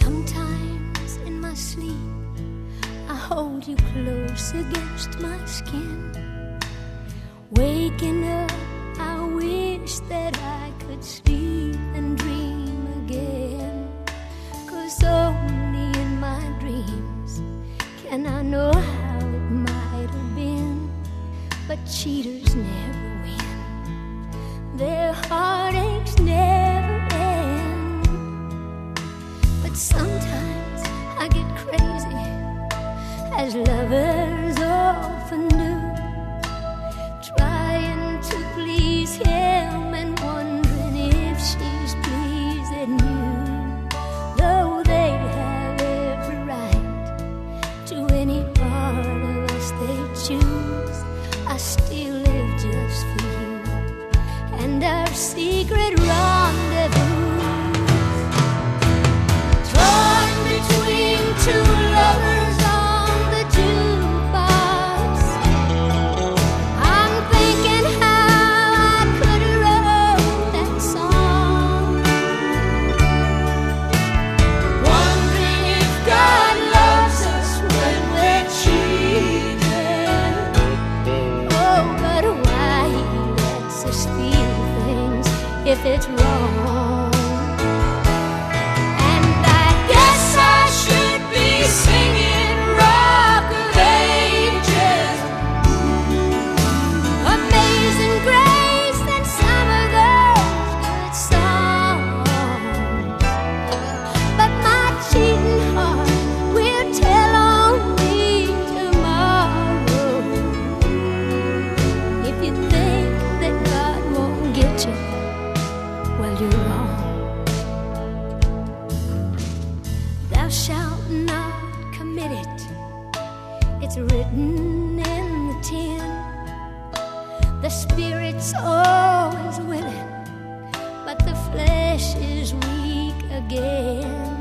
Sometimes in my sleep I hold you close against my skin. Waking up, I wish that I could sleep and dream again. 'Cause only in my dreams can I know how it might have been. But cheaters never win, their heartaches never end. But sometimes I get crazy, as lovers often do, trying to please him and wondering if she's pleasing you. Though they have every right to any part of us they choose, I still live just for you and our secret rendezvous. Torn between two lovers on the jukebox, I'm thinking how I could have wrote that song. Wondering if God loves us when we're cheating. Oh, but why He lets us feel things if it's wrong. And I guess I should be singing Rock of Ages, Amazing Grace, and some of those good songs. But my cheating heart will tell on me tomorrow. If you think that God won't get you, well, you're wrong. Thou shalt not commit it, it's written in the tin. The spirit's always willing, but the flesh is weak again.